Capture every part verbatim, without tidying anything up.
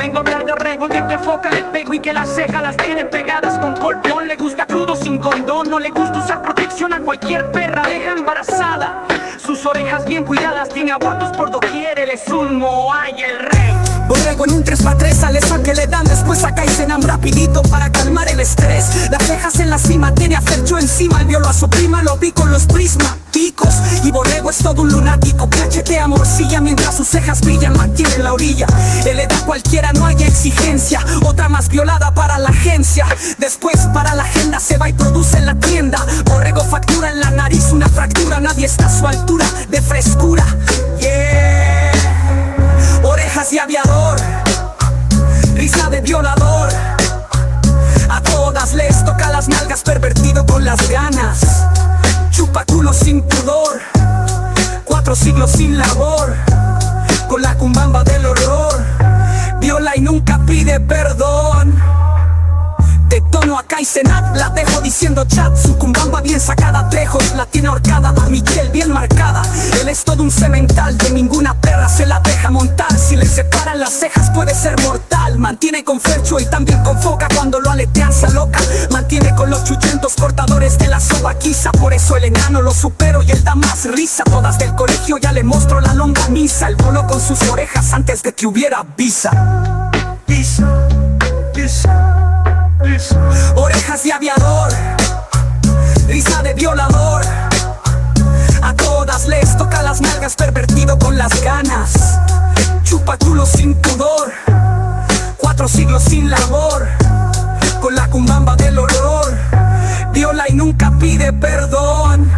vengo a hablar de Orrego, de que foca le pego y que las cejas las tiene pegadas con colpón. Le gusta crudo sin condón, no le gusta usar protección a cualquier perra, deja embarazada. Sus orejas bien cuidadas, tiene abortos por doquier, él es un Moai el rey. Borrego en un tres pa' tres, sale a que le dan, después saca y cenan rapidito para calmar el estrés. Las cejas en la cima, tiene a Fercho encima, el violo a su prima, lo vi con los prismáticos. Y Borrego es todo un lunático, cachetea morcilla mientras sus cejas brillan, mantiene la orilla. Él le da cualquiera, no hay exigencia, otra más violada para la agencia. Después para la agenda se va y produce en la tienda. Borrego factura en la nariz una fractura, nadie está a su altura de frescura. Yeah. Orejas de aviador, risa de violador. A todas les toca las nalgas, pervertido con las ganas. Chupa culo sin pudor, cuatro siglos sin labor. Con la cumbamba del horror, viola y nunca pide perdón. De tono acá y Senat, la dejo diciendo chat. Su cumbamba bien sacada, Trejos la tiene ahorcada. A Michel bien marcada, él es todo un cemental. De ninguna perra se la deja montar. Si le separan las cejas puede ser mortal. Mantiene con Fercho y también con Foca, cuando lo aletean se aloca. Mantiene con los chuchentos cortadores de la sobaquiza. Por eso el enano lo supero y él da más risa. Todas del colegio ya le mostró la longaniza. El bolo con sus orejas antes de que hubiera visa. Visa, visa. Orejas de aviador, risa de violador. A todas les toca las nalgas, pervertido con las ganas. Chupa culo sin pudor, cuatro siglos sin labor. Con la cumbamba del horror, viola y nunca pide perdón.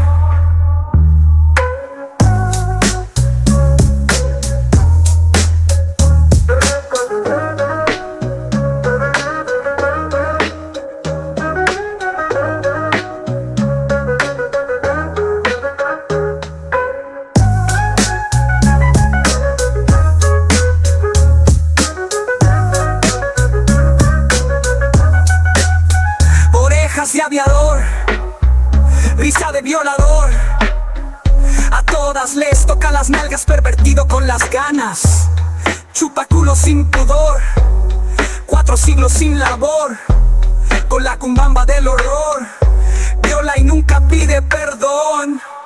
De aviador, risa de violador. A todas les toca las nalgas, pervertido con las ganas. Chupa culo sin pudor, cuatro siglos sin labor. Con la cumbamba del horror, viola y nunca pide perdón.